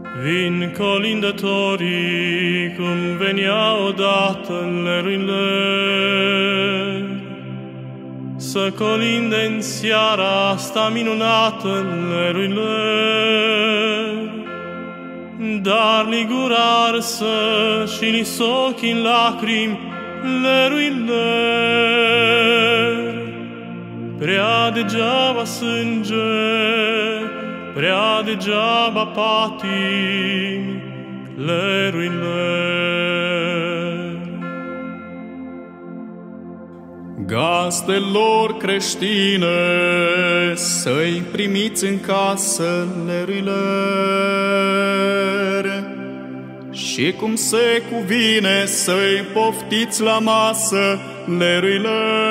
Vin colindătorii cum venea odată în lerurile, să colinde în seara asta minunată în lerurile. Dar li gura arsă și li ochii în lacrimi leruile. Prea degeaba sânge, prea degeaba patimi leruile. Gazdelor creștine, să-i primiți în casă leruile, și cum se cuvine să-i poftiți la masă leruile.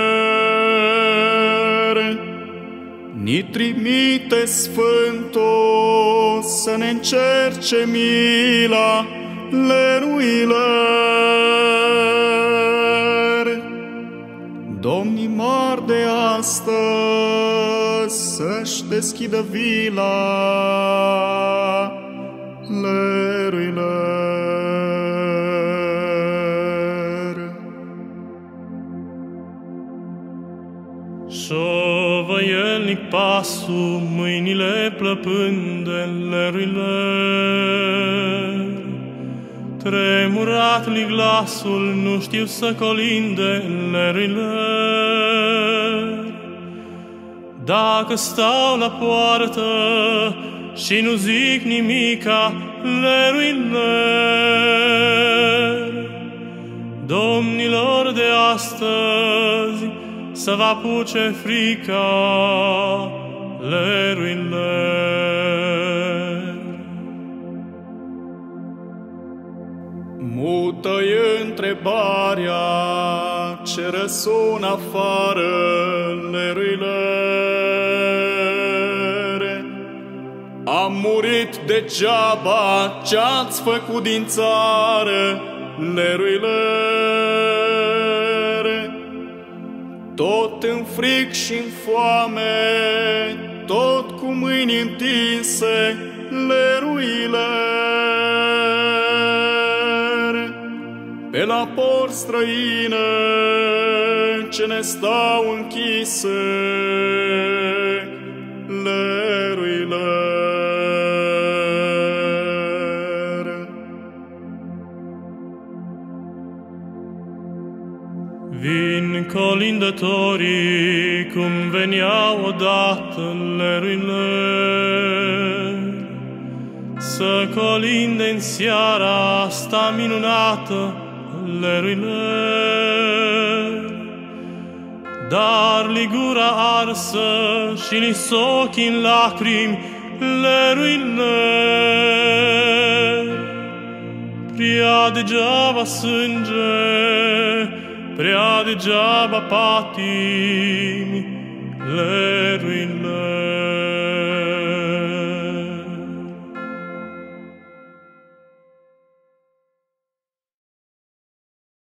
Ni trimite Sfântul să ne încerce mila leruile. Domnii mari de astăzi să-și deschidă vila leruile. Șovăielnic pasul, mâinile plăpânde leruile. Tremurat-li glasul, nu știu să colinde leruile. Dacă stau la poartă și nu zic nimica leruile, domnilor de astăzi să vă apuce frica leruile. Mută-i întrebarea ce răsună afară leruile. Am murit degeaba ce-ați făcut din țară leruile. Tot în fric și în foame, tot cu mâini întinse leruile. Pe la por străine ce ne stau închise leruile. Vin colindătorii cum veneau odată în leruile, să colinde în seara asta minunată leruile. Dar li gura arsă și li ochii în lacrimi leruile. Prea degeaba sânge, prea degeaba patimi leruile.